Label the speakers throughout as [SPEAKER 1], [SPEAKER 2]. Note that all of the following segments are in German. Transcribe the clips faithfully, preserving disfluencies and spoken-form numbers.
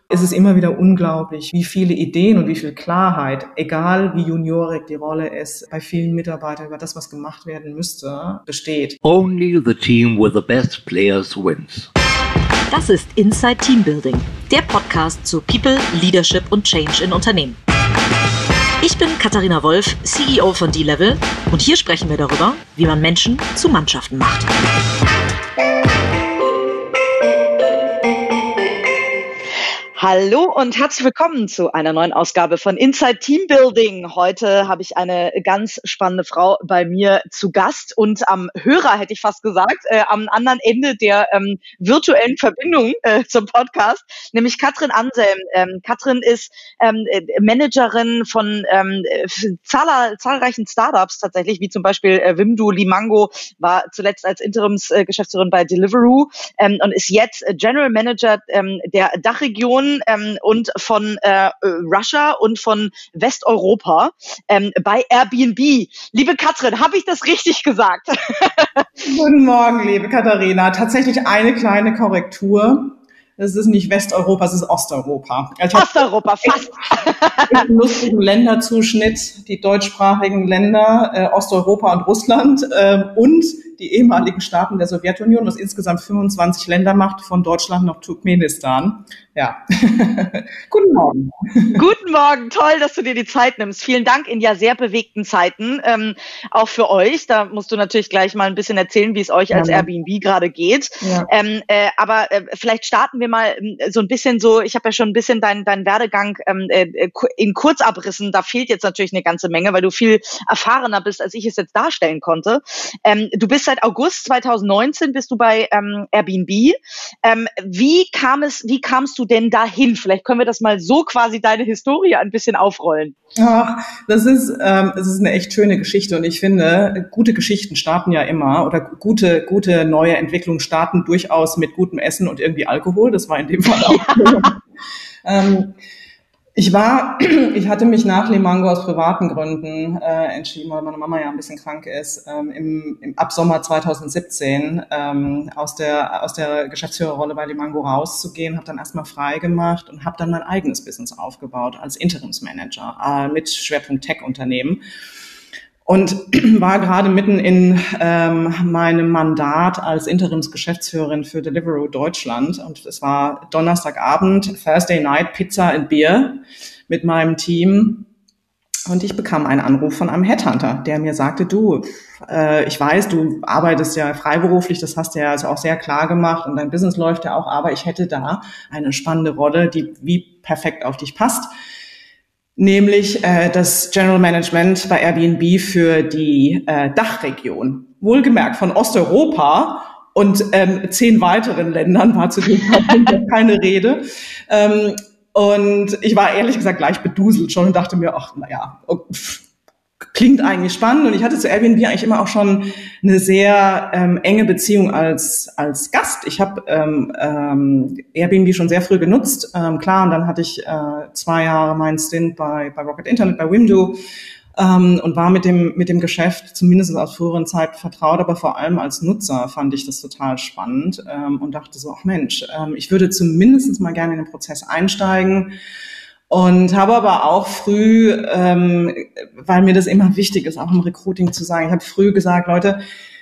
[SPEAKER 1] Es ist immer wieder unglaublich, wie viele Ideen und wie viel Klarheit, egal wie juniorig die Rolle ist, bei vielen Mitarbeitern über das, was gemacht werden müsste, besteht.
[SPEAKER 2] Only the team with the best players wins.
[SPEAKER 3] Das ist Inside Teambuilding, der Podcast zu People, Leadership und Change in Unternehmen. Ich bin Katharina Wolf, C E O von D-Level, und hier sprechen wir darüber, wie man Menschen zu Mannschaften macht. Hallo und herzlich willkommen zu einer neuen Ausgabe von Inside Teambuilding. Heute habe ich eine ganz spannende Frau bei mir zu Gast und am Hörer, hätte ich fast gesagt, äh, am anderen Ende der ähm, virtuellen Verbindung äh, zum Podcast, nämlich Katrin Anselm. Ähm, Katrin ist ähm, Managerin von ähm, zahler, zahlreichen Startups tatsächlich, wie zum Beispiel äh, Wimdu, Limango, war zuletzt als Interimsgeschäftsführerin bei Deliveroo ähm, und ist jetzt General Manager ähm, der Dachregion Ähm, und von äh, Russia und von Westeuropa ähm, bei Airbnb. Liebe Katrin, habe ich das richtig gesagt?
[SPEAKER 1] Guten Morgen, liebe Katharina. Tatsächlich eine kleine Korrektur. Es ist nicht Westeuropa, es ist Osteuropa. Also
[SPEAKER 3] Osteuropa, fast.
[SPEAKER 1] Einen lustigen Länderzuschnitt, die deutschsprachigen Länder, äh, Osteuropa und Russland äh, und die ehemaligen Staaten der Sowjetunion, was insgesamt fünfundzwanzig Länder macht, von Deutschland nach Turkmenistan. Ja. Guten Morgen.
[SPEAKER 3] Guten Morgen, toll, dass du dir die Zeit nimmst. Vielen Dank in ja sehr bewegten Zeiten, ähm, auch für euch. Da musst du natürlich gleich mal ein bisschen erzählen, wie es euch als ja. Airbnb gerade geht. Ja. Ähm, äh, aber äh, vielleicht starten wir mal äh, so ein bisschen so, ich habe ja schon ein bisschen deinen deinen Werdegang ähm, äh, in Kurzabrissen, da fehlt jetzt natürlich eine ganze Menge, weil du viel erfahrener bist, als ich es jetzt darstellen konnte. Ähm, du bist seit August zweitausendneunzehn bist du bei ähm, Airbnb. Ähm, wie kam es, wie kamst du denn dahin? Vielleicht können wir das mal so quasi deine Historie ein bisschen aufrollen.
[SPEAKER 1] Ach, das ist, ähm, das ist eine echt schöne Geschichte und ich finde, gute Geschichten starten ja immer oder gute, gute neue Entwicklungen starten durchaus mit gutem Essen und irgendwie Alkohol. Das war in dem Fall auch. Ja. ähm, Ich war, ich hatte mich nach Limango aus privaten Gründen äh, entschieden, weil meine Mama ja ein bisschen krank ist, ähm, im, im ab Sommer zweitausendsiebzehn ähm, aus der aus der Geschäftsführerrolle bei Limango rauszugehen, habe dann erstmal frei gemacht und habe dann mein eigenes Business aufgebaut als Interimsmanager äh, mit Schwerpunkt Tech-Unternehmen. Und war gerade mitten in ähm, meinem Mandat als Interimsgeschäftsführerin für Deliveroo Deutschland. Und es war Donnerstagabend, Thursday Night, Pizza and Beer mit meinem Team. Und ich bekam einen Anruf von einem Headhunter, der mir sagte, du, äh, ich weiß, du arbeitest ja freiberuflich, das hast du ja also auch sehr klar gemacht und dein Business läuft ja auch, aber ich hätte da eine spannende Rolle, die wie perfekt auf dich passt. Nämlich äh, das General Management bei Airbnb für die äh, Dachregion. Wohlgemerkt von Osteuropa und ähm, zehn weiteren Ländern war zu dem Zeitpunkt keine Rede. Ähm, und ich war ehrlich gesagt gleich beduselt schon und dachte mir, ach naja, klingt eigentlich spannend. Und ich hatte zu Airbnb eigentlich immer auch schon eine sehr ähm, enge Beziehung als als Gast. Ich habe ähm, ähm, Airbnb schon sehr früh genutzt, ähm, klar. Und dann hatte ich äh, zwei Jahre meinen Stint bei bei Rocket Internet, bei Wimdu ähm, und war mit dem mit dem Geschäft zumindest aus früheren Zeit vertraut. Aber vor allem als Nutzer fand ich das total spannend ähm, und dachte so, ach Mensch, ähm, ich würde zumindest mal gerne in den Prozess einsteigen. Und habe aber auch früh, ähm, weil mir das immer wichtig ist, auch im Recruiting zu sagen, ich habe früh gesagt, Leute,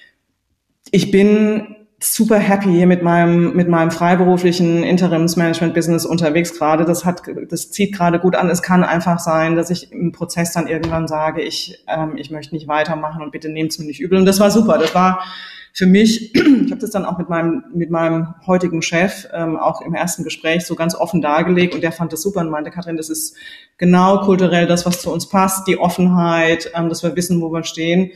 [SPEAKER 1] ich bin super happy hier mit meinem mit meinem freiberuflichen Interimsmanagement-Business unterwegs gerade. Das hat, das zieht gerade gut an. Es kann einfach sein, dass ich im Prozess dann irgendwann sage, ich ähm, ich möchte nicht weitermachen und bitte nehmt es mir nicht übel. Und das war super. Das war für mich, ich habe das dann auch mit meinem mit meinem heutigen Chef ähm, auch im ersten Gespräch so ganz offen dargelegt und der fand das super und meinte, Katrin, das ist genau kulturell das, was zu uns passt, die Offenheit, ähm, dass wir wissen, wo wir stehen.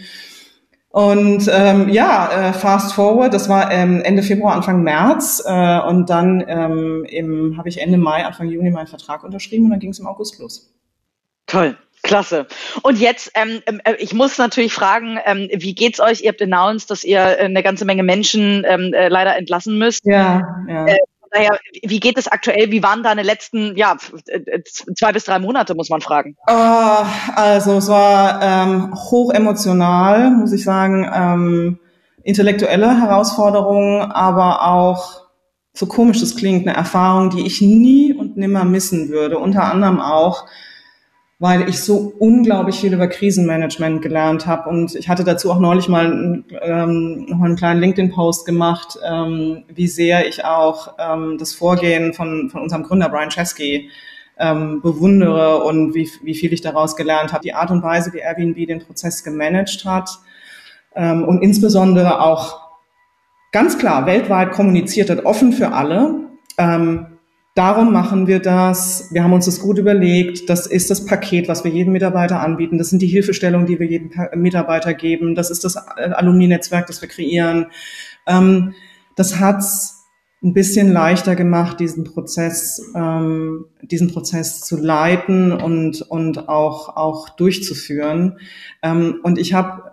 [SPEAKER 1] Und ähm, ja, äh, fast forward, das war ähm, Ende Februar, Anfang März äh, und dann ähm, im habe ich Ende Mai, Anfang Juni meinen Vertrag unterschrieben und dann ging es im August los.
[SPEAKER 3] Toll. Klasse. Und jetzt, ähm, äh, ich muss natürlich fragen, ähm, wie geht's euch? Ihr habt announced, dass ihr äh, eine ganze Menge Menschen ähm, äh, leider entlassen müsst.
[SPEAKER 1] Ja, ja.
[SPEAKER 3] Äh, daher, wie geht es aktuell? Wie waren deine letzten, ja, zwei bis drei Monate, muss man fragen?
[SPEAKER 1] Uh, also es war ähm, hoch emotional, muss ich sagen, ähm, intellektuelle Herausforderungen, aber auch, so komisch das klingt, eine Erfahrung, die ich nie und nimmer missen würde. Unter anderem auch, weil ich so unglaublich viel über Krisenmanagement gelernt habe. Und ich hatte dazu auch neulich mal ähm, noch einen kleinen LinkedIn-Post gemacht, ähm, wie sehr ich auch ähm, das Vorgehen von, von unserem Gründer Brian Chesky ähm, bewundere und wie, wie viel ich daraus gelernt habe. Die Art und Weise, wie Airbnb den Prozess gemanagt hat ähm, und insbesondere auch ganz klar weltweit kommuniziert hat, offen für alle. Ähm, Darum machen wir das. Wir haben uns das gut überlegt. Das ist das Paket, was wir jedem Mitarbeiter anbieten. Das sind die Hilfestellungen, die wir jedem Mitarbeiter geben. Das ist das Alumni-Netzwerk, das wir kreieren. Ähm, das hat's ein bisschen leichter gemacht, diesen Prozess, ähm, diesen Prozess zu leiten und und auch auch durchzuführen. Ähm, und ich habe,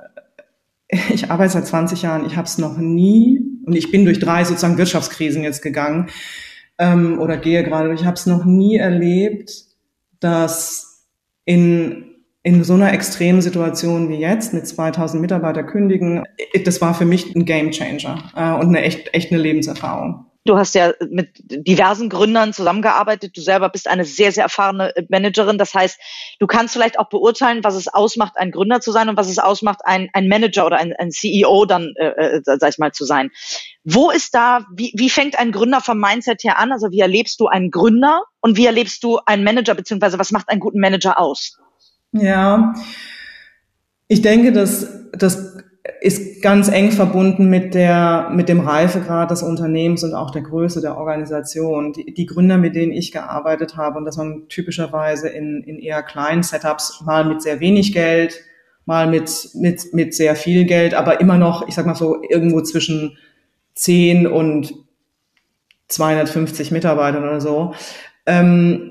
[SPEAKER 1] ich arbeite seit zwanzig Jahren. Ich habe es noch nie, und ich bin durch drei sozusagen Wirtschaftskrisen jetzt gegangen. Ähm, oder gehe gerade, ich habe es noch nie erlebt, dass in in so einer extremen Situation wie jetzt mit zweitausend Mitarbeiter kündigen, das war für mich ein Gamechanger äh, und eine echt echt eine Lebenserfahrung.
[SPEAKER 3] Du hast ja mit diversen Gründern zusammengearbeitet. Du selber bist eine sehr, sehr erfahrene Managerin. Das heißt, du kannst vielleicht auch beurteilen, was es ausmacht, ein Gründer zu sein und was es ausmacht, ein, ein Manager oder ein, ein C E O dann, äh, sag ich mal, zu sein. Wo ist da, wie, wie fängt ein Gründer vom Mindset her an? Also wie erlebst du einen Gründer und wie erlebst du einen Manager, beziehungsweise was macht einen guten Manager aus?
[SPEAKER 1] Ja, ich denke, dass das ist ganz eng verbunden mit der, mit dem Reifegrad des Unternehmens und auch der Größe der Organisation. Die, die Gründer, mit denen ich gearbeitet habe, und das waren typischerweise in, in eher kleinen Setups, mal mit sehr wenig Geld, mal mit, mit, mit sehr viel Geld, aber immer noch, ich sag mal so, irgendwo zwischen zehn und zweihundertfünfzig Mitarbeitern oder so. Ähm,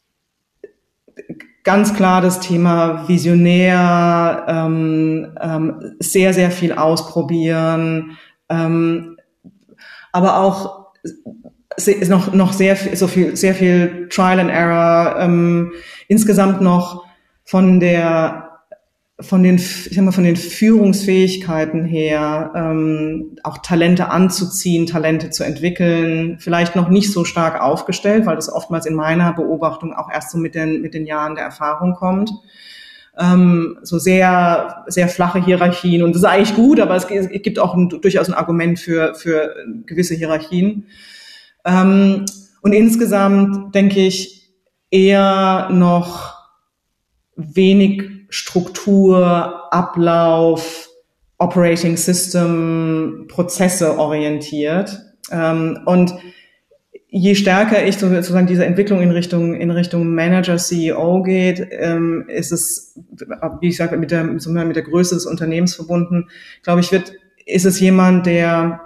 [SPEAKER 1] Ganz klar das Thema visionär, ähm, ähm, sehr, sehr viel ausprobieren, ähm, aber auch se- noch, noch sehr viel, so viel, sehr viel Trial and Error, ähm, insgesamt noch von der, von den, ich sag mal, von den Führungsfähigkeiten her, ähm, auch Talente anzuziehen, Talente zu entwickeln, vielleicht noch nicht so stark aufgestellt, weil das oftmals in meiner Beobachtung auch erst so mit den, mit den Jahren der Erfahrung kommt. Ähm, so sehr, sehr flache Hierarchien, und das ist eigentlich gut, aber es gibt auch ein, durchaus ein Argument für, für gewisse Hierarchien. Ähm, und insgesamt denke ich eher noch wenig Struktur, Ablauf, Operating System, Prozesse orientiert. Ähm, und je stärker ich sozusagen diese Entwicklung in Richtung in Richtung Manager, C E O geht, ähm, ist es, wie ich sage, mit der mit der Größe des Unternehmens verbunden. Glaube ich, wird ist es jemand, der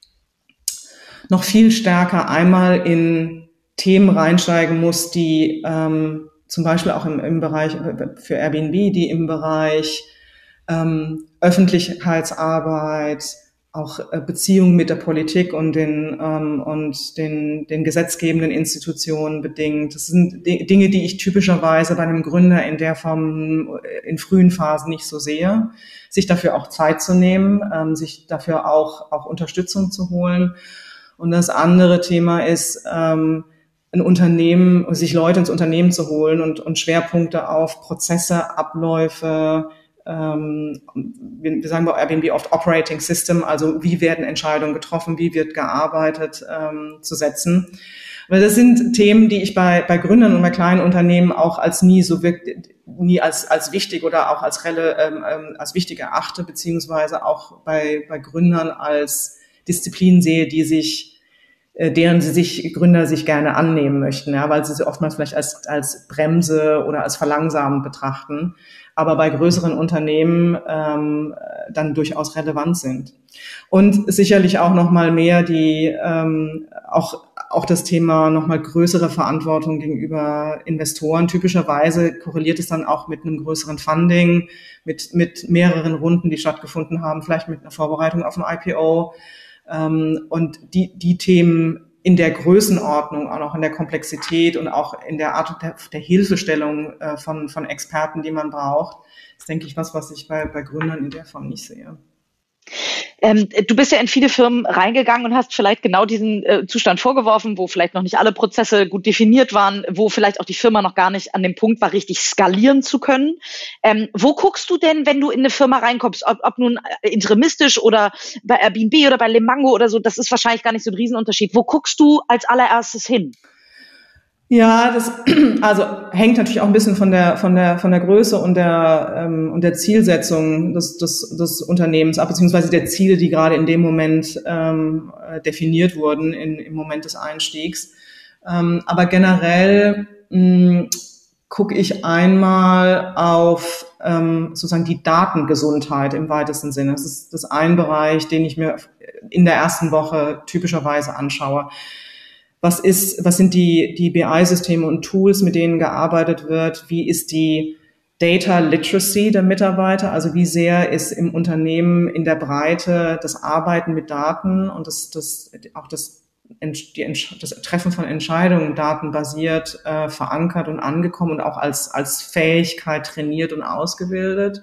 [SPEAKER 1] noch viel stärker einmal in Themen reinsteigen muss, die ähm, zum Beispiel auch im, im Bereich für Airbnb, die im Bereich ähm, Öffentlichkeitsarbeit, auch äh, Beziehungen mit der Politik und den ähm, und den den gesetzgebenden Institutionen bedingt. Das sind D- Dinge, die ich typischerweise bei einem Gründer in der Form in frühen Phasen nicht so sehe. Sich dafür auch Zeit zu nehmen, ähm, sich dafür auch auch Unterstützung zu holen. Und das andere Thema ist, ähm, ein Unternehmen, sich Leute ins Unternehmen zu holen und, und Schwerpunkte auf Prozesse, Abläufe, ähm, wir, wir sagen bei Airbnb oft Operating System, also wie werden Entscheidungen getroffen, wie wird gearbeitet, ähm, zu setzen. Weil das sind Themen, die ich bei, bei Gründern und bei kleinen Unternehmen auch als nie so wirklich, nie als, als wichtig oder auch als, rele, ähm, als wichtig erachte, beziehungsweise auch bei, bei Gründern als Disziplin sehe, die sich deren sie sich Gründer sich gerne annehmen möchten, ja, weil sie sie oftmals vielleicht als als Bremse oder als verlangsamend betrachten, aber bei größeren Unternehmen ähm, dann durchaus relevant sind. Und sicherlich auch noch mal mehr die ähm, auch auch das Thema noch mal größere Verantwortung gegenüber Investoren. Typischerweise korreliert es dann auch mit einem größeren Funding, mit mit mehreren Runden, die stattgefunden haben, vielleicht mit einer Vorbereitung auf ein I P O. Ähm, und die, die Themen in der Größenordnung, auch noch in der Komplexität und auch in der Art der, der Hilfestellung äh, von, von Experten, die man braucht, ist, denke ich, was, was ich bei, bei Gründern in der Form nicht sehe.
[SPEAKER 3] Ähm, du bist ja in viele Firmen reingegangen und hast vielleicht genau diesen äh, Zustand vorgeworfen, wo vielleicht noch nicht alle Prozesse gut definiert waren, wo vielleicht auch die Firma noch gar nicht an dem Punkt war, richtig skalieren zu können. Ähm, wo guckst du denn, wenn du in eine Firma reinkommst, ob, ob nun interimistisch oder bei Airbnb oder bei Lemango oder so, das ist wahrscheinlich gar nicht so ein Riesenunterschied. Wo guckst du als allererstes hin?
[SPEAKER 1] Ja, das also hängt natürlich auch ein bisschen von der von der von der Größe und der ähm, und der Zielsetzung des des des Unternehmens ab, beziehungsweise der Ziele, die gerade in dem Moment ähm, definiert wurden in, im Moment des Einstiegs. Ähm, aber generell mh, gucke ich einmal auf ähm, sozusagen die Datengesundheit im weitesten Sinne. Das ist das ein Bereich, den ich mir in der ersten Woche typischerweise anschaue. Was ist, was sind die, die B I-Systeme und Tools, mit denen gearbeitet wird? Wie ist die Data Literacy der Mitarbeiter? Also wie sehr ist im Unternehmen in der Breite das Arbeiten mit Daten und das, das, auch das, die, das Treffen von Entscheidungen datenbasiert äh, verankert und angekommen und auch als, als Fähigkeit trainiert und ausgebildet?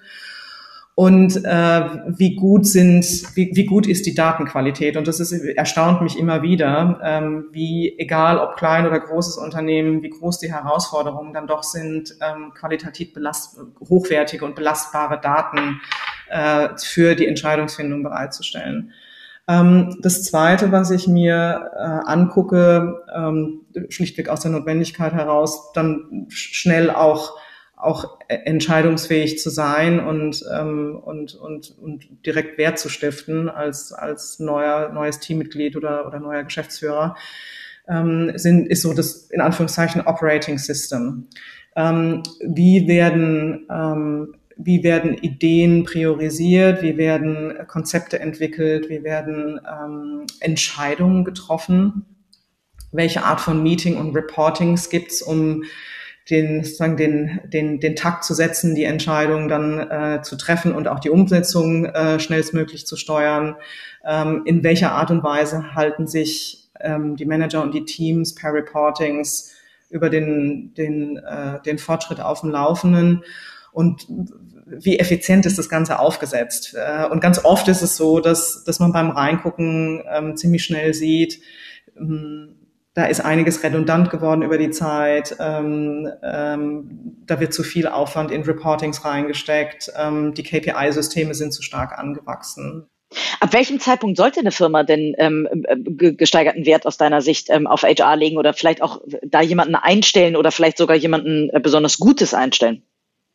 [SPEAKER 1] Und äh, wie gut sind, wie, wie gut ist die Datenqualität? Und das ist, erstaunt mich immer wieder, ähm, wie egal ob klein oder großes Unternehmen, wie groß die Herausforderungen dann doch sind, ähm, qualitativ belast, hochwertige und belastbare Daten äh, für die Entscheidungsfindung bereitzustellen. Ähm, das Zweite, was ich mir äh, angucke, ähm, schlichtweg aus der Notwendigkeit heraus, dann schnell auch auch entscheidungsfähig zu sein und ähm, und und und direkt Wert zu stiften als als neuer neues Teammitglied oder oder neuer Geschäftsführer, ähm, sind ist so das in Anführungszeichen Operating System. Ähm, wie werden ähm, wie werden Ideen priorisiert, wie werden Konzepte entwickelt, wie werden ähm, Entscheidungen getroffen, welche Art von Meeting und Reportings gibt's, um den, sozusagen den, den, den Takt zu setzen, die Entscheidung dann äh, zu treffen und auch die Umsetzung äh, schnellstmöglich zu steuern. Ähm, in welcher Art und Weise halten sich ähm, die Manager und die Teams per Reportings über den, den, äh, den Fortschritt auf dem Laufenden und wie effizient ist das Ganze aufgesetzt? Äh, und ganz oft ist es so, dass, dass man beim Reingucken ähm, ziemlich schnell sieht, ähm, da ist einiges redundant geworden über die Zeit. Ähm, ähm, da wird zu viel Aufwand in Reportings reingesteckt. Ähm, die K P I-Systeme sind zu stark angewachsen.
[SPEAKER 3] Ab welchem Zeitpunkt sollte eine Firma denn ähm, gesteigerten Wert aus deiner Sicht ähm, auf H R legen oder vielleicht auch da jemanden einstellen oder vielleicht sogar jemanden äh, besonders Gutes einstellen?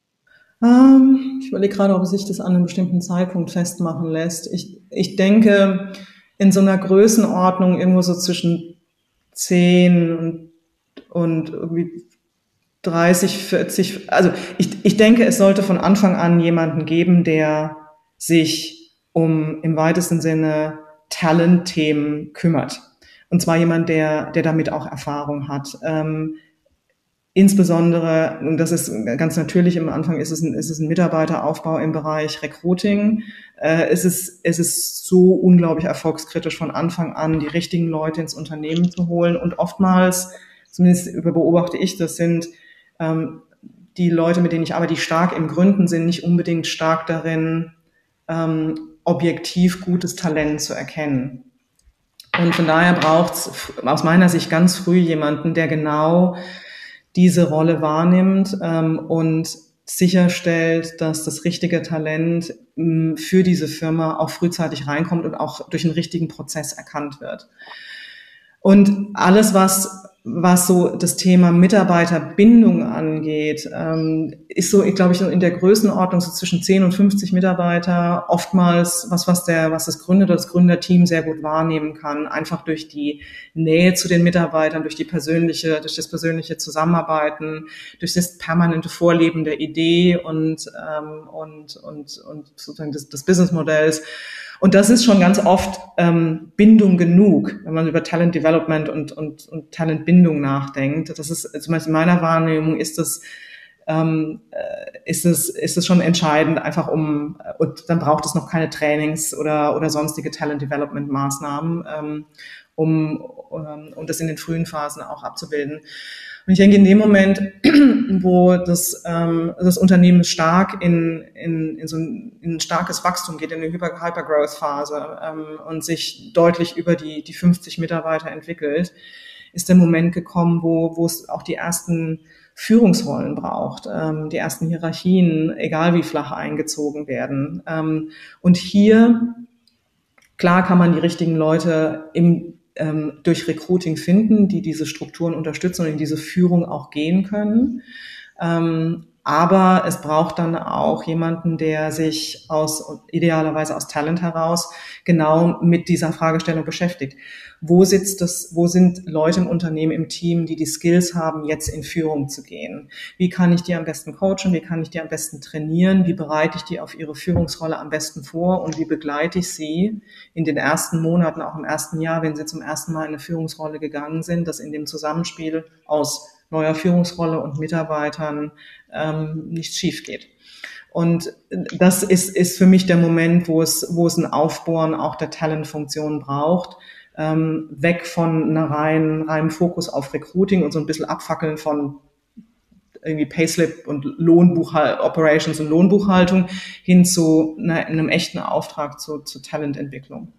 [SPEAKER 1] Ähm, ich überlege gerade, ob sich das an einem bestimmten Zeitpunkt festmachen lässt. Ich, ich denke, in so einer Größenordnung irgendwo so zwischen zehn und, und irgendwie dreißig, vierzig, also ich, ich denke, es sollte von Anfang an jemanden geben, der sich um im weitesten Sinne Talent-Themen kümmert. Und zwar jemand, der, der damit auch Erfahrung hat. Ähm, insbesondere, und das ist ganz natürlich, am Anfang ist es ein, ist es ein Mitarbeiteraufbau im Bereich Recruiting. Äh, es ist, es ist so unglaublich erfolgskritisch von Anfang an, die richtigen Leute ins Unternehmen zu holen. Und oftmals, zumindest beobachte ich das, sind ähm, die Leute, mit denen ich arbeite, die stark im Gründen sind, nicht unbedingt stark darin, ähm, objektiv gutes Talent zu erkennen. Und von daher braucht es aus meiner Sicht ganz früh jemanden, der genau diese Rolle wahrnimmt ähm, und sicherstellt, dass das richtige Talent ähm, für diese Firma auch frühzeitig reinkommt und auch durch einen richtigen Prozess erkannt wird. Und alles, was was so das Thema Mitarbeiterbindung angeht, ähm, ist so, ich glaube ich, in der Größenordnung so zwischen zehn und fünfzig Mitarbeiter oftmals was, was der, was das Gründer oder das Gründerteam sehr gut wahrnehmen kann, einfach durch die Nähe zu den Mitarbeitern, durch die persönliche, durch das persönliche Zusammenarbeiten, durch das permanente Vorleben der Idee und, ähm, und, und, und sozusagen des, des Businessmodells. Und das ist schon ganz oft ähm, Bindung genug, wenn man über Talent Development und, und, und Talentbindung nachdenkt. Das ist, zum Beispiel in meiner Wahrnehmung ist das, ähm, ist es, ist es schon entscheidend, einfach um, und dann braucht es noch keine Trainings oder, oder sonstige Talent Development Maßnahmen, ähm, um, um, um das in den frühen Phasen auch abzubilden. Und ich denke, in dem Moment, wo das, ähm, das Unternehmen stark in, in, in so ein, in ein starkes Wachstum geht, in eine Hyper- Hypergrowth-Phase ähm, und sich deutlich über die, die fünfzig Mitarbeiter entwickelt, ist der Moment gekommen, wo, wo es auch die ersten Führungsrollen braucht, ähm, die ersten Hierarchien, egal wie flach eingezogen werden. Ähm, und hier, klar kann man die richtigen Leute im, ähm, durch Recruiting finden, die diese Strukturen unterstützen und in diese Führung auch gehen können. Ähm, aber es braucht dann auch jemanden, der sich aus, idealerweise aus Talent heraus, genau mit dieser Fragestellung beschäftigt. Wo sitzt das, wo sind Leute im Unternehmen, im Team, die die Skills haben, jetzt in Führung zu gehen? Wie kann ich die am besten coachen? Wie kann ich die am besten trainieren? Wie bereite ich die auf ihre Führungsrolle am besten vor? Und wie begleite ich sie in den ersten Monaten, auch im ersten Jahr, wenn sie zum ersten Mal in eine Führungsrolle gegangen sind, dass in dem Zusammenspiel aus neuer Führungsrolle und Mitarbeitern ähm, nichts schief geht. Und das ist, ist für mich der Moment, wo es, wo es ein Aufbohren auch der Talentfunktion braucht, ähm, weg von einer reinen, reinen Fokus auf Recruiting und so ein bisschen Abfackeln von irgendwie Payslip und Lohnbuchhaltung, Operations und Lohnbuchhaltung hin zu einer, einem echten Auftrag zu, zu Talententwicklung.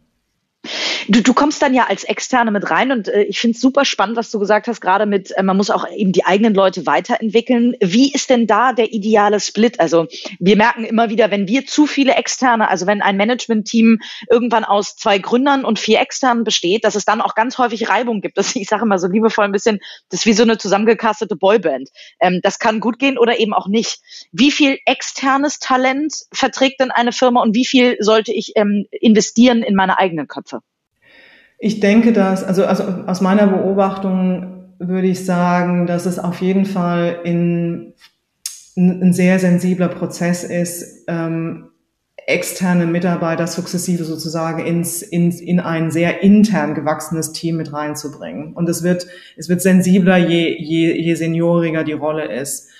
[SPEAKER 3] Du, du kommst dann ja als Externe mit rein und äh, ich finde es super spannend, was du gesagt hast, gerade mit, äh, man muss auch eben die eigenen Leute weiterentwickeln. Wie ist denn da der ideale Split? Also wir merken immer wieder, wenn wir zu viele Externe, also wenn ein Management-Team irgendwann aus zwei Gründern und vier Externen besteht, dass es dann auch ganz häufig Reibung gibt. Das, ich sage immer so liebevoll ein bisschen, das ist wie so eine zusammengecastete Boyband. Ähm, das kann gut gehen oder eben auch nicht. Wie viel externes Talent verträgt denn eine Firma und wie viel sollte ich ähm, investieren in meine eigenen Köpfe?
[SPEAKER 1] Ich denke, dass, also, also aus meiner Beobachtung würde ich sagen, dass es auf jeden Fall in, in, ein sehr sensibler Prozess ist, ähm, externe Mitarbeiter sukzessive sozusagen ins, ins, in ein sehr intern gewachsenes Team mit reinzubringen. Und es wird, es wird sensibler, je, je, je senioriger die Rolle ist.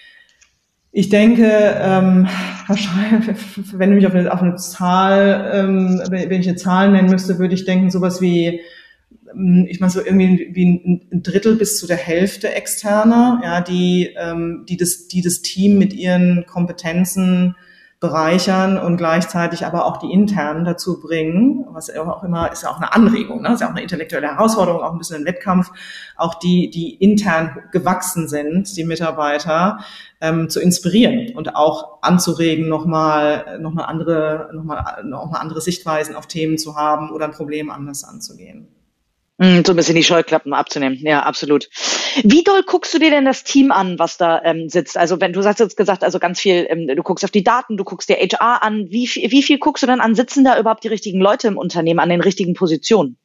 [SPEAKER 1] Ich denke, ähm, wahrscheinlich, wenn du mich auf eine, auf eine Zahl, ähm, wenn ich eine Zahl nennen müsste, würde ich denken, sowas wie, ich meine so irgendwie wie ein Drittel bis zu der Hälfte externer, ja, die, ähm, die das, die das Team mit ihren Kompetenzen bereichern und gleichzeitig aber auch die internen dazu bringen, was auch immer, ist ja auch eine Anregung, ne? Ist ja auch eine intellektuelle Herausforderung, auch ein bisschen ein Wettkampf, auch die, die intern gewachsen sind, die Mitarbeiter, ähm, zu inspirieren und auch anzuregen, nochmal, nochmal andere, nochmal, nochmal andere Sichtweisen auf Themen zu haben oder ein Problem anders anzugehen.
[SPEAKER 3] So ein bisschen die Scheuklappen abzunehmen. Ja, absolut. Wie doll guckst du dir denn das Team an, was da ähm, sitzt? Also wenn du hast jetzt gesagt, also ganz viel, ähm, du guckst auf die Daten, du guckst dir H R an. Wie, wie viel guckst du dann an? Sitzen da überhaupt die richtigen Leute im Unternehmen an den richtigen Positionen?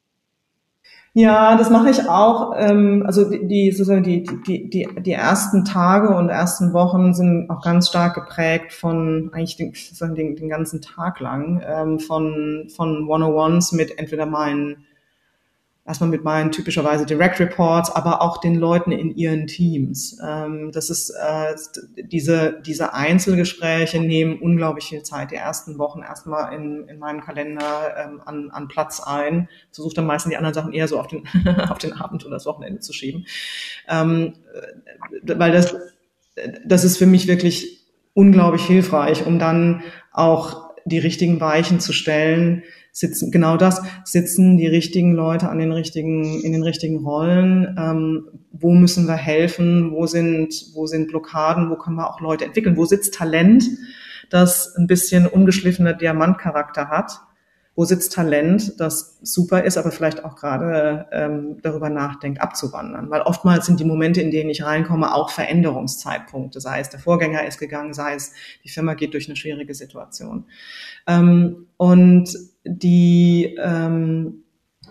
[SPEAKER 1] Ja, das mache ich auch. Ähm, also die, die sozusagen die, die, die, die ersten Tage und ersten Wochen sind auch ganz stark geprägt von eigentlich den, sozusagen den, den ganzen Tag lang ähm, von von One-on-Ones mit entweder meinen erstmal mit meinen typischerweise Direct Reports, aber auch den Leuten in ihren Teams. Ähm, das ist äh, diese diese Einzelgespräche nehmen unglaublich viel Zeit. Die ersten Wochen erstmal in in meinem Kalender ähm, an an Platz ein. Versuche dann meistens die anderen Sachen eher so auf den auf den Abend oder das Wochenende zu schieben, ähm, weil das das ist für mich wirklich unglaublich hilfreich, um dann auch die richtigen Weichen zu stellen. Sitzen, genau das, sitzen die richtigen Leute an den richtigen, in den richtigen Rollen, ähm, wo müssen wir helfen, wo sind, wo sind Blockaden, wo können wir auch Leute entwickeln, wo sitzt Talent, das ein bisschen ungeschliffener Diamantcharakter hat, wo sitzt Talent, das super ist, aber vielleicht auch gerade ähm, darüber nachdenkt, abzuwandern, weil oftmals sind die Momente, in denen ich reinkomme, auch Veränderungszeitpunkte, sei es der Vorgänger ist gegangen, sei es die Firma geht durch eine schwierige Situation. Ähm, und die ähm,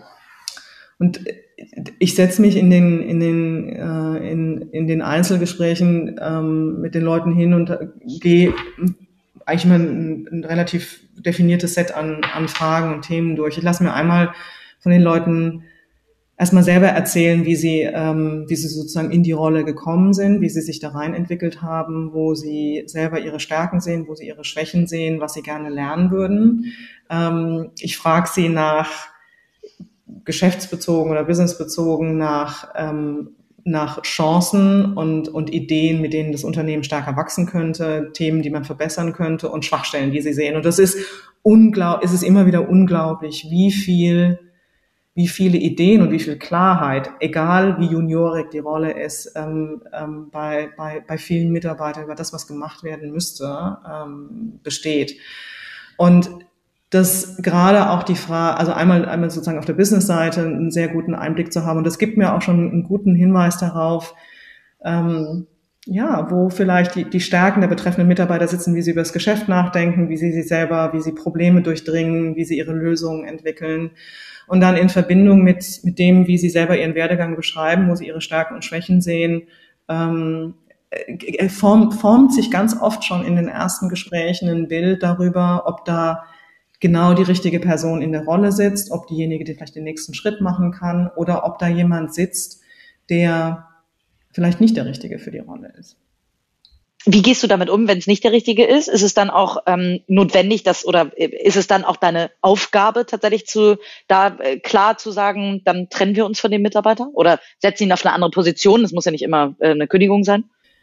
[SPEAKER 1] und ich setze mich in den in den äh, in in den Einzelgesprächen ähm, mit den Leuten hin und gehe eigentlich mal ein, ein relativ definiertes Set an an Fragen und Themen durch. Ich lasse mir einmal von den Leuten erstmal selber erzählen, wie sie, ähm, wie sie sozusagen in die Rolle gekommen sind, wie sie sich da rein entwickelt haben, wo sie selber ihre Stärken sehen, wo sie ihre Schwächen sehen, was sie gerne lernen würden. Ähm, ich frage sie nach geschäftsbezogen oder businessbezogen nach, ähm, nach Chancen und, und Ideen, mit denen das Unternehmen stärker wachsen könnte, Themen, die man verbessern könnte und Schwachstellen, die sie sehen. Und das ist unglaublich, es ist immer wieder unglaublich, wie viel, wie viele Ideen und wie viel Klarheit, egal wie juniorig die Rolle ist, ähm, ähm, bei, bei, bei vielen Mitarbeitern über das, was gemacht werden müsste, ähm, besteht. Und das gerade auch die Frage, also einmal, einmal sozusagen auf der Business-Seite einen sehr guten Einblick zu haben. Und das gibt mir auch schon einen guten Hinweis darauf, ähm, ja, wo vielleicht die, die Stärken der betreffenden Mitarbeiter sitzen, wie sie über das Geschäft nachdenken, wie sie sich selber, wie sie Probleme durchdringen, wie sie ihre Lösungen entwickeln. Und dann in Verbindung mit, mit dem, wie sie selber ihren Werdegang beschreiben, wo sie ihre Stärken und Schwächen sehen, ähm, formt, formt sich ganz oft schon in den ersten Gesprächen ein Bild darüber, ob da genau die richtige Person in der Rolle sitzt, ob diejenige, die vielleicht den nächsten Schritt machen kann, oder ob da jemand sitzt, der vielleicht nicht der Richtige für die Rolle ist.
[SPEAKER 3] Wie gehst du damit um, wenn es nicht der Richtige ist? Ist es dann auch ähm, notwendig, dass oder ist es dann auch deine Aufgabe tatsächlich zu da äh, klar zu sagen, dann trennen wir uns von dem Mitarbeiter oder setzen ihn auf eine andere Position? Das muss ja nicht immer äh, eine Kündigung sein.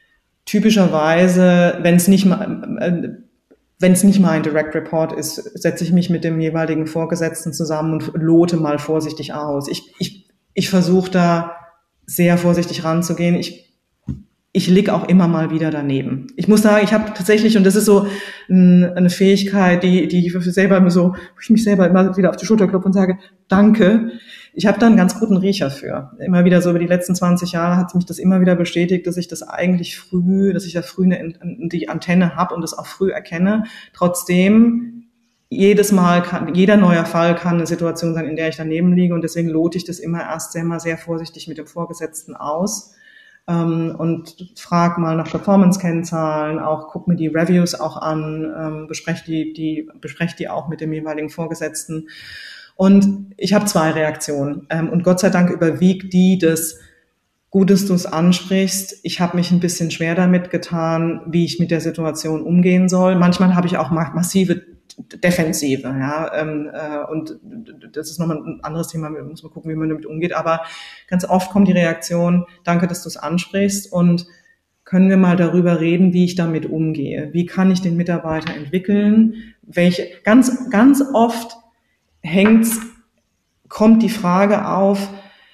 [SPEAKER 1] Typischerweise, wenn es nicht mal äh, Wenn es nicht mein Direct Report ist, setze ich mich mit dem jeweiligen Vorgesetzten zusammen und lote mal vorsichtig aus. Ich, ich, ich versuche da sehr vorsichtig ranzugehen. Ich, ich lieg auch immer mal wieder daneben. Ich muss sagen, ich habe tatsächlich, und das ist so eine Fähigkeit, die, die ich für selber immer so, wo ich mich selber immer wieder auf die Schulter klopfe und sage, danke. Ich habe da einen ganz guten Riecher für. Immer wieder so über die letzten zwanzig Jahre hat mich das immer wieder bestätigt, dass ich das eigentlich früh, dass ich da früh eine, die Antenne habe und das auch früh erkenne. Trotzdem, jedes Mal kann, jeder neuer Fall kann eine Situation sein, in der ich daneben liege, und deswegen lote ich das immer erst sehr, mal sehr vorsichtig mit dem Vorgesetzten aus. Ähm, und frag mal nach Performance-Kennzahlen, auch guck mir die Reviews auch an, ähm, bespreche die, die, bespreche die auch mit dem jeweiligen Vorgesetzten. Und ich habe zwei Reaktionen. Ähm, und Gott sei Dank überwiegt die des gut, dass du es ansprichst. Ich habe mich ein bisschen schwer damit getan, wie ich mit der Situation umgehen soll. Manchmal habe ich auch massive Defensive, ja, ähm, äh, und das ist nochmal ein anderes Thema, man muss mal gucken, wie man damit umgeht, aber ganz oft kommt die Reaktion, danke, dass du es ansprichst, und können wir mal darüber reden, wie ich damit umgehe, wie kann ich den Mitarbeiter entwickeln, welche, ganz, ganz oft hängt's, kommt die Frage auf,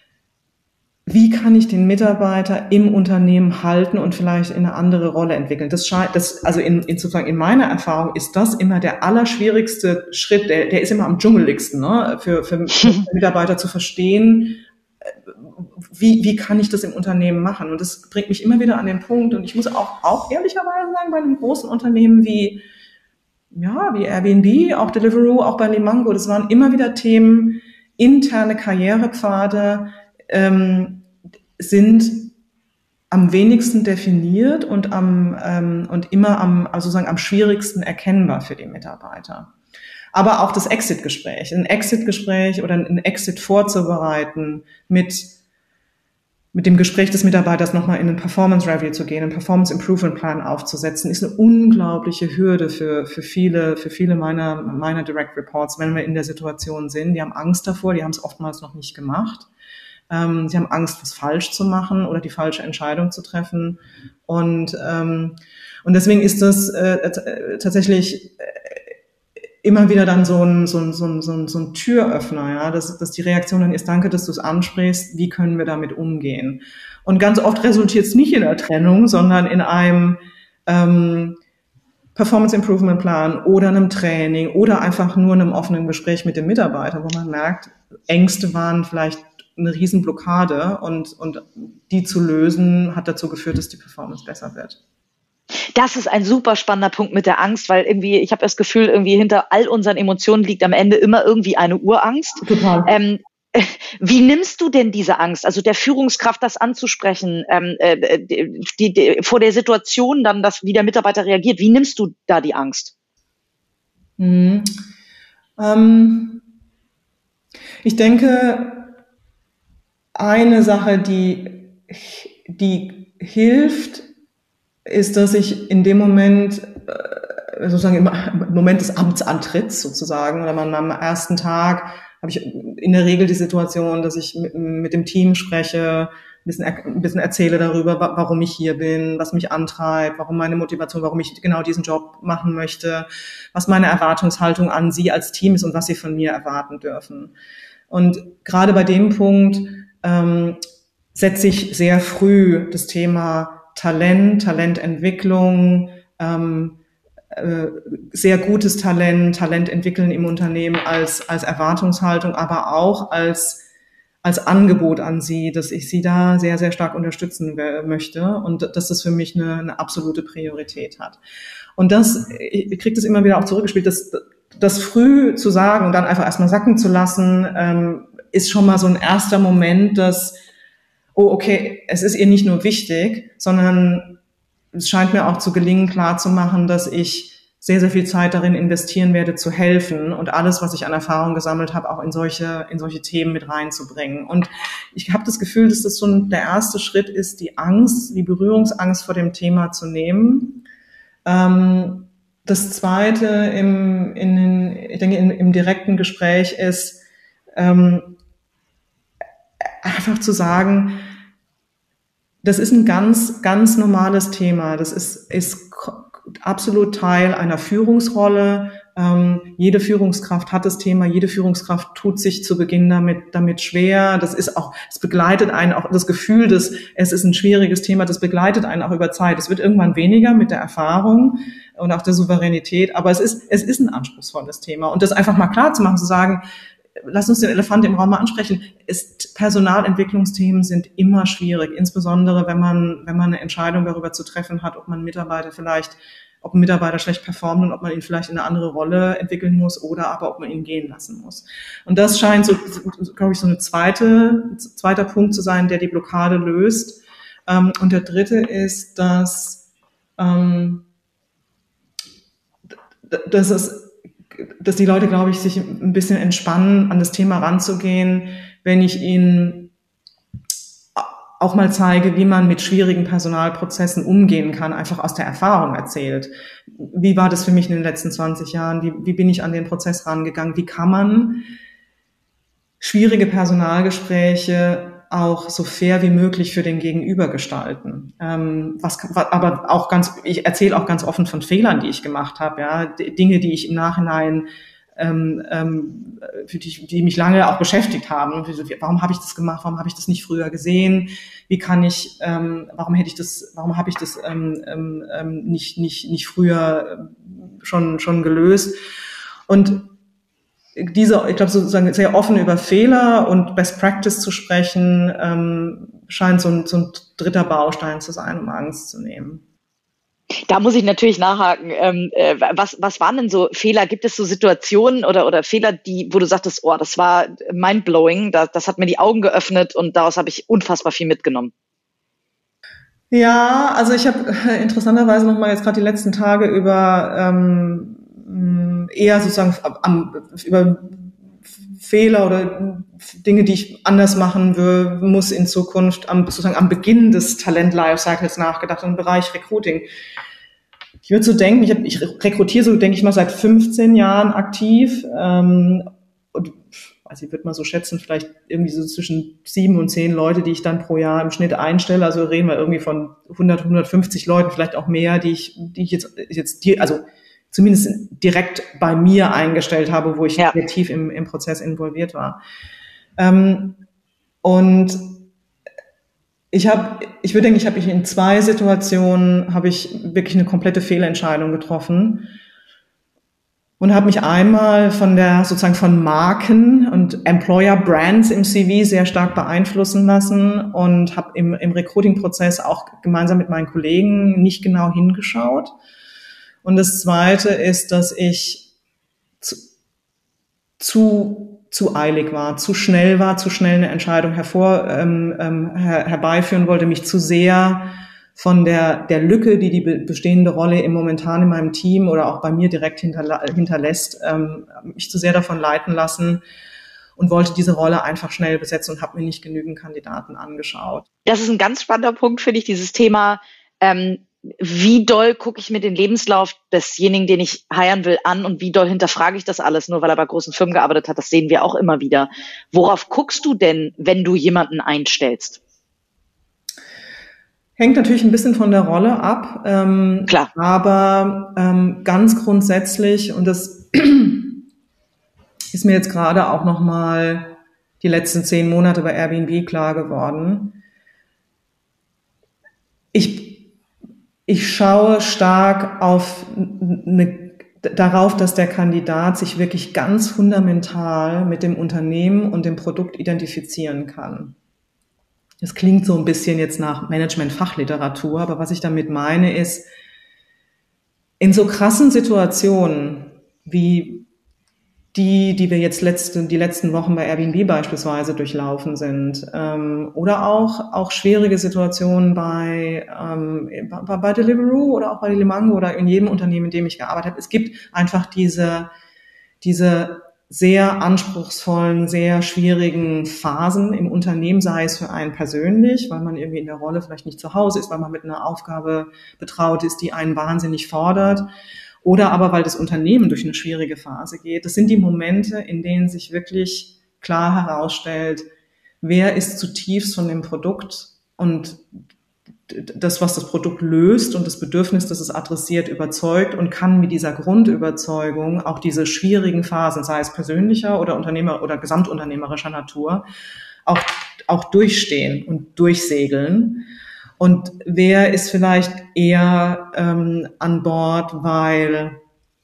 [SPEAKER 1] wie kann ich den Mitarbeiter im Unternehmen halten und vielleicht in eine andere Rolle entwickeln? Das scheint, das, also in, insofern in meiner Erfahrung ist das immer der allerschwierigste Schritt, der, der ist immer am dschungeligsten, ne? Für, für Mitarbeiter zu verstehen, wie, wie kann ich das im Unternehmen machen? Und das bringt mich immer wieder an den Punkt, und ich muss auch, auch ehrlicherweise sagen, bei einem großen Unternehmen wie, ja, wie Airbnb, auch Deliveroo, auch bei Limango, das waren immer wieder Themen, interne Karrierepfade, ähm, sind am wenigsten definiert und am ähm, und immer am also sozusagen am schwierigsten erkennbar für die Mitarbeiter. Aber auch das Exit-Gespräch, ein Exit-Gespräch oder ein Exit vorzubereiten, mit mit dem Gespräch des Mitarbeiters nochmal in einen Performance-Review zu gehen, einen Performance-Improvement-Plan aufzusetzen, ist eine unglaubliche Hürde für für viele für viele meiner meiner Direct Reports, wenn wir in der Situation sind. Die haben Angst davor, die haben es oftmals noch nicht gemacht. Ähm, sie haben Angst, was falsch zu machen oder die falsche Entscheidung zu treffen. Und, ähm, und deswegen ist das äh, t- tatsächlich äh, immer wieder dann so ein, so ein, so ein, so ein, so ein Türöffner, ja, dass, dass die Reaktion dann ist, danke, dass du es ansprichst, wie können wir damit umgehen? Und ganz oft resultiert es nicht in der Trennung, sondern in einem ähm, Performance Improvement Plan oder einem Training oder einfach nur einem offenen Gespräch mit dem Mitarbeiter, wo man merkt, Ängste waren vielleicht eine Riesenblockade, und, und die zu lösen, hat dazu geführt, dass die Performance besser wird.
[SPEAKER 3] Das ist ein super spannender Punkt mit der Angst, weil irgendwie, ich habe das Gefühl, irgendwie hinter all unseren Emotionen liegt am Ende immer irgendwie eine Urangst.
[SPEAKER 1] Total.
[SPEAKER 3] Ähm, wie nimmst du denn diese Angst, also der Führungskraft das anzusprechen, ähm, äh, die, die, die, vor der Situation dann, dass, wie der Mitarbeiter reagiert, wie nimmst du da die Angst?
[SPEAKER 1] Mhm. Ähm, ich denke, eine Sache, die, die hilft, ist, dass ich in dem Moment, sozusagen im Moment des Amtsantritts sozusagen, oder am ersten Tag, habe ich in der Regel die Situation, dass ich mit, mit dem Team spreche, ein bisschen, ein bisschen erzähle darüber, warum ich hier bin, was mich antreibt, warum meine Motivation, warum ich genau diesen Job machen möchte, was meine Erwartungshaltung an Sie als Team ist und was Sie von mir erwarten dürfen. Und gerade bei dem Punkt ähm, setze ich sehr früh das Thema Talent, Talententwicklung, ähm, äh, sehr gutes Talent, Talent entwickeln im Unternehmen als als Erwartungshaltung, aber auch als als Angebot an Sie, dass ich Sie da sehr, sehr stark unterstützen möchte und dass das für mich eine, eine absolute Priorität hat. Und das, ich kriege das immer wieder auch zurückgespielt, das, das früh zu sagen und dann einfach erstmal sacken zu lassen, ähm, ist schon mal so ein erster Moment, dass, oh, okay, es ist ihr nicht nur wichtig, sondern es scheint mir auch zu gelingen, klarzumachen, dass ich sehr, sehr viel Zeit darin investieren werde, zu helfen und alles, was ich an Erfahrung gesammelt habe, auch in solche, in solche Themen mit reinzubringen. Und ich habe das Gefühl, dass das so ein, der erste Schritt ist, die Angst, die Berührungsangst vor dem Thema zu nehmen. Ähm, das zweite im, in den, ich denke, in, im direkten Gespräch ist, ähm, einfach zu sagen, das ist ein ganz, ganz normales Thema. Das ist, ist absolut Teil einer Führungsrolle. Ähm, jede Führungskraft hat das Thema, jede Führungskraft tut sich zu Beginn damit, damit schwer. Das ist auch, es begleitet einen auch das Gefühl, dass es ist ein schwieriges Thema, das begleitet einen auch über Zeit. Es wird irgendwann weniger mit der Erfahrung und auch der Souveränität, aber es ist, es ist ein anspruchsvolles Thema. Und das einfach mal klar zu machen, zu sagen, lass uns den Elefant im Raum mal ansprechen. Ist, Personalentwicklungsthemen sind immer schwierig, insbesondere wenn man, wenn man eine Entscheidung darüber zu treffen hat, ob man Mitarbeiter vielleicht, ob ein Mitarbeiter schlecht performt und ob man ihn vielleicht in eine andere Rolle entwickeln muss oder aber ob man ihn gehen lassen muss. Und das scheint so, glaube ich, so eine zweite, zweiter Punkt zu sein, der die Blockade löst. Und der dritte ist, dass, dass es dass die Leute, glaube ich, sich ein bisschen entspannen, an das Thema ranzugehen, wenn ich ihnen auch mal zeige, wie man mit schwierigen Personalprozessen umgehen kann, einfach aus der Erfahrung erzählt. Wie war das für mich in den letzten zwanzig Jahren? Wie, wie bin ich an den Prozess rangegangen? Wie kann man schwierige Personalgespräche auch so fair wie möglich für den Gegenüber gestalten. Ähm, was, aber auch ganz, ich erzähle auch ganz offen von Fehlern, die ich gemacht habe, ja, Dinge, die ich im Nachhinein, ähm, ähm, für die, die mich lange auch beschäftigt haben. Warum habe ich das gemacht? Warum habe ich das nicht früher gesehen? Wie kann ich? Ähm, warum hätte ich das? Warum habe ich das ähm, ähm, nicht nicht nicht früher schon schon gelöst? Und diese, ich glaube, sozusagen sehr offen über Fehler und Best Practice zu sprechen, ähm, scheint so ein, so ein dritter Baustein zu sein, um Angst zu nehmen.
[SPEAKER 3] Da muss ich natürlich nachhaken. Ähm, äh, was, was waren denn so Fehler? Gibt es so Situationen oder, oder Fehler, die, wo du sagtest, oh, das war mindblowing, das, das hat mir die Augen geöffnet und daraus habe ich unfassbar viel mitgenommen?
[SPEAKER 1] Ja, also ich habe interessanterweise noch mal jetzt gerade die letzten Tage über ähm, eher sozusagen am, über Fehler oder Dinge, die ich anders machen will, muss in Zukunft am, sozusagen am Beginn des Talent-Lifecycles nachgedacht, im Bereich Recruiting. Ich würde so denken, ich, hab, ich rekrutiere so, denke ich mal, seit fünfzehn Jahren aktiv. Ähm, und also ich würde mal so schätzen, vielleicht irgendwie so zwischen sieben und zehn Leute, die ich dann pro Jahr im Schnitt einstelle. Also reden wir irgendwie von hundert, hundertfünfzig Leuten, vielleicht auch mehr, die ich, die ich jetzt, jetzt, die, also zumindest direkt bei mir eingestellt habe, wo ich ja. sehr tief im, im Prozess involviert war. Ähm, und ich habe, ich würde denken, ich habe in zwei Situationen habe ich wirklich eine komplette Fehlentscheidung getroffen und habe mich einmal von der sozusagen von Marken und Employer Brands im C V sehr stark beeinflussen lassen und habe im, im Recruiting-Prozess auch gemeinsam mit meinen Kollegen nicht genau hingeschaut. Und das Zweite ist, dass ich zu, zu, zu eilig war, zu schnell war, zu schnell eine Entscheidung hervor ähm, ähm, her, herbeiführen wollte, mich zu sehr von der der Lücke, die die bestehende Rolle im momentan in meinem Team oder auch bei mir direkt hinterla- hinterlässt, ähm, mich zu sehr davon leiten lassen und wollte diese Rolle einfach schnell besetzen und habe mir nicht genügend Kandidaten angeschaut.
[SPEAKER 3] Das ist ein ganz spannender Punkt, finde ich, dieses Thema, ähm, wie doll gucke ich mir den Lebenslauf desjenigen, den ich hiren will, an und wie doll hinterfrage ich das alles, nur weil er bei großen Firmen gearbeitet hat. Das sehen wir auch immer wieder. Worauf guckst du denn, wenn du jemanden einstellst?
[SPEAKER 1] Hängt natürlich ein bisschen von der Rolle ab. Ähm,
[SPEAKER 3] Klar.
[SPEAKER 1] Aber ähm, ganz grundsätzlich, und das ist mir jetzt gerade auch nochmal die letzten zehn Monate bei Airbnb klar geworden. Ich, ich schaue stark auf eine, darauf, dass der Kandidat sich wirklich ganz fundamental mit dem Unternehmen und dem Produkt identifizieren kann. Das klingt so ein bisschen jetzt nach Management-Fachliteratur, aber was ich damit meine ist, in so krassen Situationen wie die, die wir jetzt letzte, die letzten Wochen bei Airbnb beispielsweise durchlaufen sind, ähm, oder auch auch schwierige Situationen bei, ähm, bei bei Deliveroo oder auch bei Limango oder in jedem Unternehmen, in dem ich gearbeitet habe. Es gibt einfach diese diese sehr anspruchsvollen, sehr schwierigen Phasen im Unternehmen, sei es für einen persönlich, weil man irgendwie in der Rolle vielleicht nicht zu Hause ist, weil man mit einer Aufgabe betraut ist, die einen wahnsinnig fordert. Oder aber, weil das Unternehmen durch eine schwierige Phase geht. Das sind die Momente, in denen sich wirklich klar herausstellt, wer ist zutiefst von dem Produkt und das, was das Produkt löst und das Bedürfnis, das es adressiert, überzeugt und kann mit dieser Grundüberzeugung auch diese schwierigen Phasen, sei es persönlicher oder Unternehmer- oder gesamtunternehmerischer Natur, auch, auch durchstehen und durchsegeln. Und wer ist vielleicht eher ähm, an Bord, weil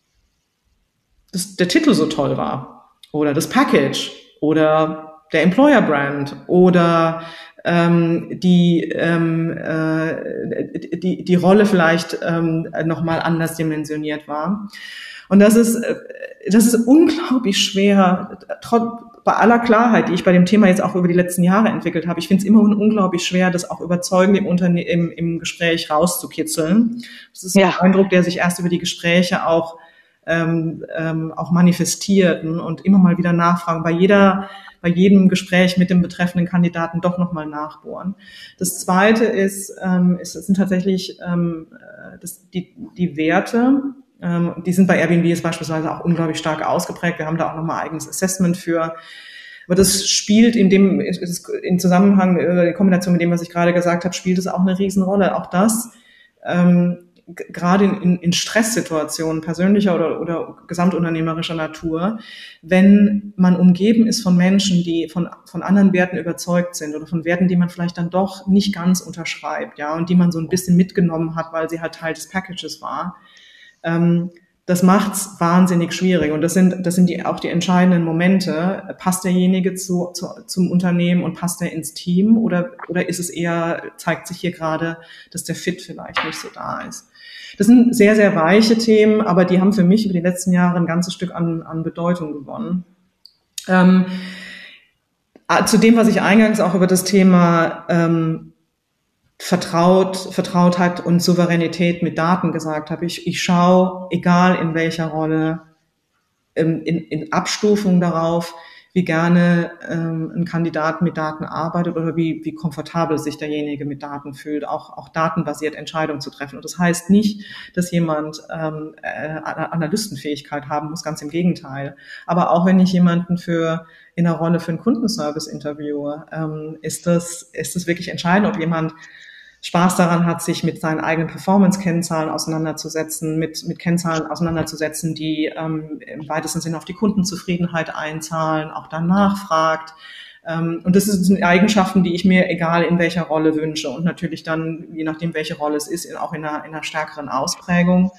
[SPEAKER 1] das, der Titel so toll war oder das Package oder der Employer Brand oder ähm, die, ähm, äh, die die Rolle vielleicht ähm, nochmal anders dimensioniert war. Und das ist das ist unglaublich schwer, trotz bei aller Klarheit, die ich bei dem Thema jetzt auch über die letzten Jahre entwickelt habe. Ich finde es immer unglaublich schwer, das auch überzeugend im, Unterne- im, im Gespräch rauszukitzeln. Das ist ja ein Eindruck, der sich erst über die Gespräche auch ähm, ähm, auch manifestierten und immer mal wieder nachfragen, bei jeder, bei jedem Gespräch mit dem betreffenden Kandidaten doch nochmal nachbohren. Das Zweite ist, ähm, ist sind tatsächlich ähm, das, die, die Werte. Ähm, die sind bei Airbnb jetzt beispielsweise auch unglaublich stark ausgeprägt. Wir haben da auch nochmal eigenes Assessment für. Aber das spielt in dem, in Zusammenhang, in Kombination mit dem, was ich gerade gesagt habe, spielt es auch eine Riesenrolle. Auch das, ähm, gerade in, in Stresssituationen persönlicher oder, oder gesamtunternehmerischer Natur, wenn man umgeben ist von Menschen, die von, von anderen Werten überzeugt sind oder von Werten, die man vielleicht dann doch nicht ganz unterschreibt, ja, und die man so ein bisschen mitgenommen hat, weil sie halt Teil des Packages war. Ähm, das macht's wahnsinnig schwierig. Und das sind, das sind die, auch die entscheidenden Momente. Passt derjenige zu, zu, zum Unternehmen und passt er ins Team? Oder, oder ist es eher, zeigt sich hier gerade, dass der Fit vielleicht nicht so da ist? Das sind sehr, sehr weiche Themen, aber die haben für mich über die letzten Jahre ein ganzes Stück an, an Bedeutung gewonnen. Ähm, zu dem, was ich eingangs auch über das Thema, ähm, Vertraut, Vertrautheit und Souveränität mit Daten gesagt habe. Ich, ich schaue, egal in welcher Rolle, in, in Abstufung darauf, wie gerne ähm, ein Kandidat mit Daten arbeitet oder wie, wie komfortabel sich derjenige mit Daten fühlt, auch, auch datenbasiert Entscheidungen zu treffen. Und das heißt nicht, dass jemand ähm, äh, Analystenfähigkeit haben muss, ganz im Gegenteil. Aber auch wenn ich jemanden für in einer Rolle für ein Kundenservice interviewe, ähm, ist das, ist das wirklich entscheidend, ob jemand Spaß daran hat, sich mit seinen eigenen Performance-Kennzahlen auseinanderzusetzen, mit, mit Kennzahlen auseinanderzusetzen, die ähm, im weitesten Sinne auf die Kundenzufriedenheit einzahlen, auch danach fragt. Ähm, und das sind Eigenschaften, die ich mir, egal in welcher Rolle, wünsche. Und natürlich dann, je nachdem, welche Rolle es ist, auch in einer, in einer stärkeren Ausprägung.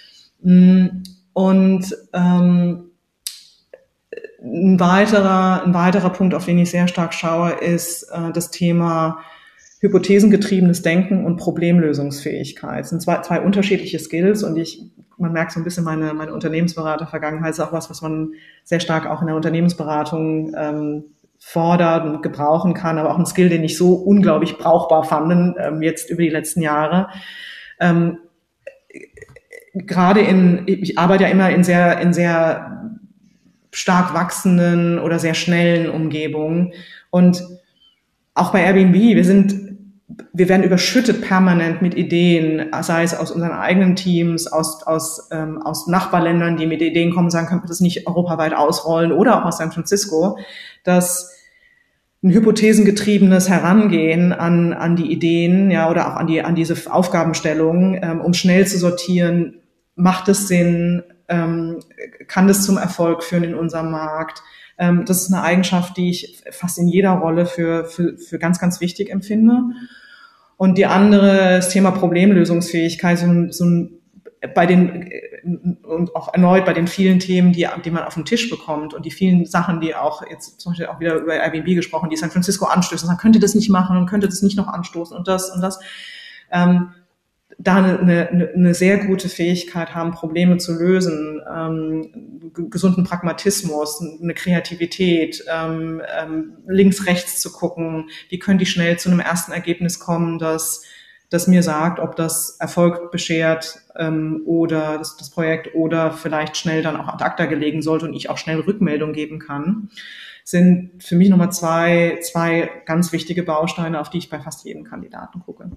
[SPEAKER 1] Und ähm, ein weiterer, ein weiterer Punkt, auf den ich sehr stark schaue, ist äh, das Thema hypothesengetriebenes Denken und Problemlösungsfähigkeit. Das sind zwei, zwei unterschiedliche Skills und ich, man merkt so ein bisschen meine, meine Unternehmensberater-Vergangenheit ist auch was, was man sehr stark auch in der Unternehmensberatung ähm, fordert und gebrauchen kann, aber auch ein Skill, den ich so unglaublich brauchbar fand, ähm, jetzt über die letzten Jahre. Ähm, gerade in, ich arbeite ja immer in sehr, in sehr stark wachsenden oder sehr schnellen Umgebungen und auch bei Airbnb, wir sind wir werden überschüttet permanent mit Ideen, sei es aus unseren eigenen Teams, aus, aus, ähm, aus Nachbarländern, die mit Ideen kommen und sagen, können wir das nicht europaweit ausrollen oder auch aus San Francisco, dass ein hypothesengetriebenes Herangehen an, an die Ideen, ja, oder auch an die, an diese Aufgabenstellung, ähm, um schnell zu sortieren, macht es Sinn, ähm, kann das zum Erfolg führen in unserem Markt? Ähm, das ist eine Eigenschaft, die ich fast in jeder Rolle für, für, für ganz, ganz wichtig empfinde. Und die andere, das Thema Problemlösungsfähigkeit, so ein, so ein bei den und auch erneut bei den vielen Themen, die, die man auf den Tisch bekommt und die vielen Sachen, die auch jetzt zum Beispiel auch wieder über Airbnb gesprochen, die San Francisco anstößen, man könnte das nicht machen und könnte das nicht noch anstoßen und das und das, ähm, da eine, eine, eine sehr gute Fähigkeit haben, Probleme zu lösen, ähm, gesunden Pragmatismus, eine Kreativität, ähm, ähm, links, rechts zu gucken, wie können die schnell zu einem ersten Ergebnis kommen, das das mir sagt, ob das Erfolg beschert ähm, oder das, das Projekt oder vielleicht schnell dann auch ad acta gelegen sollte und ich auch schnell Rückmeldung geben kann, sind für mich nochmal zwei, zwei ganz wichtige Bausteine, auf die ich bei fast jedem Kandidaten gucke.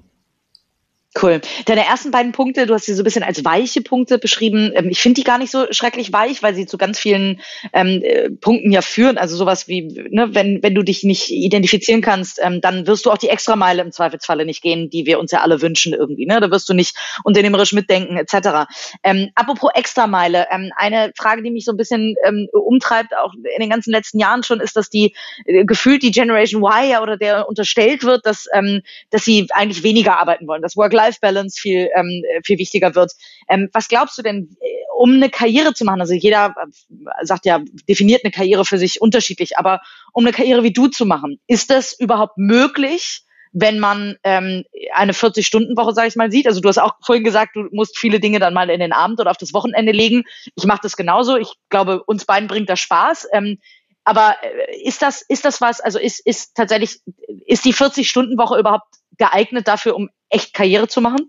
[SPEAKER 3] Cool. Deine ersten beiden Punkte, du hast sie so ein bisschen als weiche Punkte beschrieben. Ich finde die gar nicht so schrecklich weich, weil sie zu ganz vielen ähm, Punkten ja führen. Also sowas wie, ne, wenn wenn du dich nicht identifizieren kannst, ähm, dann wirst du auch die Extrameile im Zweifelsfalle nicht gehen, die wir uns ja alle wünschen irgendwie. Ne? Da wirst du nicht unternehmerisch mitdenken et cetera. Ähm, apropos Extrameile, ähm, eine Frage, die mich so ein bisschen ähm, umtreibt, auch in den ganzen letzten Jahren schon, ist, dass die äh, gefühlt die Generation Y ja, oder der unterstellt wird, dass ähm, dass sie eigentlich weniger arbeiten wollen, dass Work-Life-Balance viel ähm, viel wichtiger wird. Ähm, was glaubst du denn, um eine Karriere zu machen? Also jeder sagt ja, definiert eine Karriere für sich unterschiedlich, aber um eine Karriere wie du zu machen, ist das überhaupt möglich, wenn man ähm, eine vierzig-Stunden-Woche, sag ich mal, sieht? Also du hast auch vorhin gesagt, du musst viele Dinge dann mal in den Abend oder auf das Wochenende legen. Ich mache das genauso. Ich glaube, uns beiden bringt das Spaß. Ähm, aber ist das ist das was? Also ist ist tatsächlich ist die vierzig-Stunden-Woche überhaupt geeignet dafür, um echt Karriere zu machen?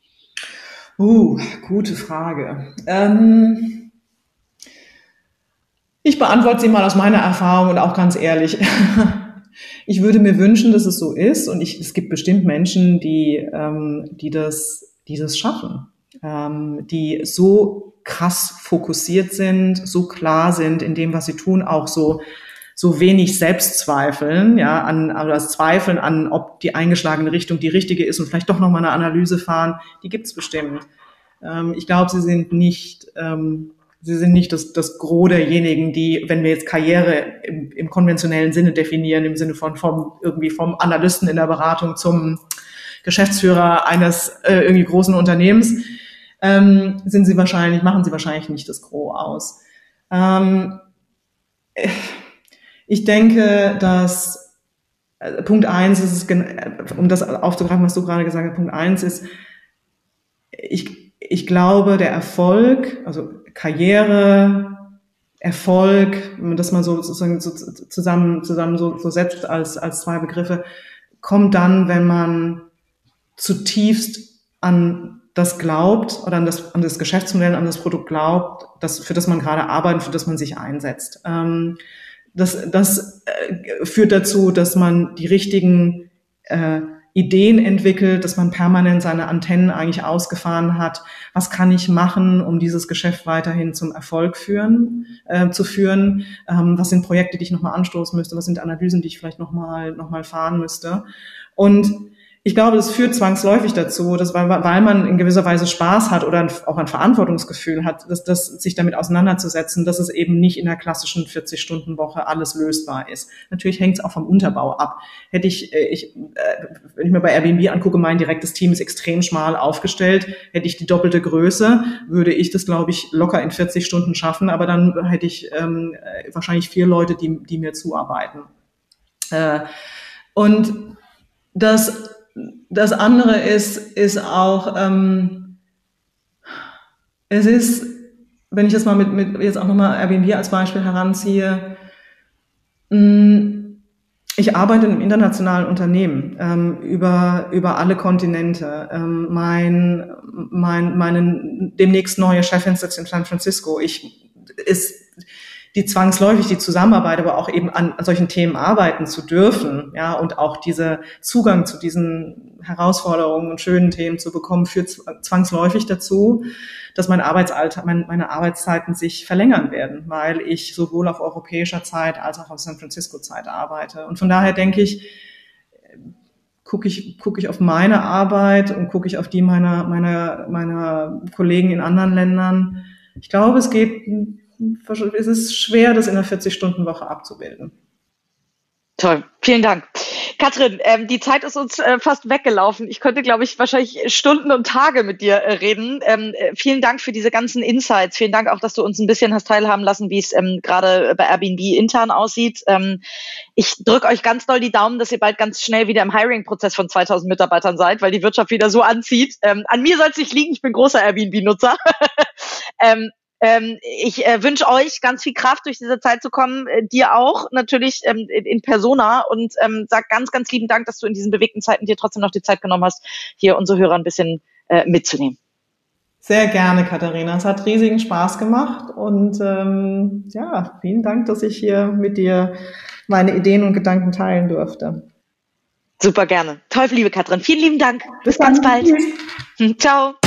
[SPEAKER 1] Uh, gute Frage. Ähm, ich beantworte sie mal aus meiner Erfahrung und auch ganz ehrlich. Ich würde mir wünschen, dass es so ist, und ich, es gibt bestimmt Menschen, die, ähm, die das, die das schaffen, ähm, die so krass fokussiert sind, so klar sind in dem, was sie tun, auch so so wenig Selbstzweifeln, ja, an, oder Zweifeln an, ob die eingeschlagene Richtung die richtige ist und vielleicht doch nochmal eine Analyse fahren, die gibt's bestimmt. Ähm, ich glaube, sie sind nicht, ähm, sie sind nicht das, das Gros derjenigen, die, wenn wir jetzt Karriere im, im konventionellen Sinne definieren, im Sinne von, vom, irgendwie vom Analysten in der Beratung zum Geschäftsführer eines, äh, irgendwie großen Unternehmens, ähm, sind sie wahrscheinlich, machen sie wahrscheinlich nicht das Gros aus. Ähm, äh, Ich denke, dass äh, Punkt eins ist es, um das aufzugreifen, was du gerade gesagt hast, Punkt eins ist, ich, ich glaube, der Erfolg, also Karriere, Erfolg, wenn man das mal so sozusagen so zusammen, zusammen so, so setzt als, als zwei Begriffe, kommt dann, wenn man zutiefst an das glaubt oder an das, an das Geschäftsmodell, an das Produkt glaubt, das, für das man gerade arbeitet, für das man sich einsetzt. Ähm, Das, das äh, führt dazu, dass man die richtigen äh, Ideen entwickelt, dass man permanent seine Antennen eigentlich ausgefahren hat. Was kann ich machen, um dieses Geschäft weiterhin zum Erfolg führen, äh, zu führen? Ähm, was sind Projekte, die ich nochmal anstoßen müsste? Was sind Analysen, die ich vielleicht nochmal noch mal fahren müsste? Und ich glaube, das führt zwangsläufig dazu, dass weil, weil man in gewisser Weise Spaß hat oder auch ein Verantwortungsgefühl hat, dass, dass sich damit auseinanderzusetzen, dass es eben nicht in der klassischen vierzig-Stunden-Woche alles lösbar ist. Natürlich hängt es auch vom Unterbau ab. Hätte ich, ich, wenn ich mir bei Airbnb angucke, mein direktes Team ist extrem schmal aufgestellt. Hätte ich die doppelte Größe, würde ich das, glaube ich, locker in vierzig Stunden schaffen. Aber dann hätte ich ähm, wahrscheinlich vier Leute, die, die mir zuarbeiten. Äh, und das Das andere ist, ist auch, ähm, es ist, wenn ich das mal mit, mit jetzt auch nochmal Airbnb als Beispiel heranziehe, mh, ich arbeite in einem internationalen Unternehmen ähm, über über alle Kontinente. Ähm, mein mein meine demnächst neue Chefin sitzt in San Francisco. Ich ist die zwangsläufig die Zusammenarbeit, aber auch eben an, an solchen Themen arbeiten zu dürfen, ja, und auch diese Zugang zu diesen Herausforderungen und schönen Themen zu bekommen, führt zwangsläufig dazu, dass mein Arbeitsalltag, mein, meine Arbeitszeiten sich verlängern werden, weil ich sowohl auf europäischer Zeit als auch auf San Francisco Zeit arbeite. Und von daher denke ich, gucke ich, gucke ich auf meine Arbeit und gucke ich auf die meiner, meiner, meiner Kollegen in anderen Ländern. Ich glaube, es geht, es ist schwer, das in einer vierzig-Stunden-Woche abzubilden.
[SPEAKER 3] Toll, vielen Dank. Katrin, ähm, die Zeit ist uns äh, fast weggelaufen. Ich könnte, glaube ich, wahrscheinlich Stunden und Tage mit dir äh, reden. Ähm, äh, vielen Dank für diese ganzen Insights. Vielen Dank auch, dass du uns ein bisschen hast teilhaben lassen, wie es ähm, gerade bei Airbnb intern aussieht. Ähm, ich drücke euch ganz doll die Daumen, dass ihr bald ganz schnell wieder im Hiring-Prozess von zweitausend Mitarbeitern seid, weil die Wirtschaft wieder so anzieht. Ähm, an mir soll es nicht liegen, ich bin großer Airbnb-Nutzer. ähm, Ähm, ich äh, wünsche euch ganz viel Kraft, durch diese Zeit zu kommen, äh, dir auch natürlich ähm, in, in Persona und ähm, sag ganz, ganz lieben Dank, dass du in diesen bewegten Zeiten dir trotzdem noch die Zeit genommen hast, hier unsere Hörer ein bisschen äh, mitzunehmen.
[SPEAKER 1] Sehr gerne, Katharina. Es hat riesigen Spaß gemacht und ähm, ja, vielen Dank, dass ich hier mit dir meine Ideen und Gedanken teilen durfte.
[SPEAKER 3] Super gerne. Toll, liebe Katrin. Vielen lieben Dank.
[SPEAKER 1] Bis
[SPEAKER 3] Ganz
[SPEAKER 1] dann.
[SPEAKER 3] bald.
[SPEAKER 1] Tschüss.
[SPEAKER 3] Ciao.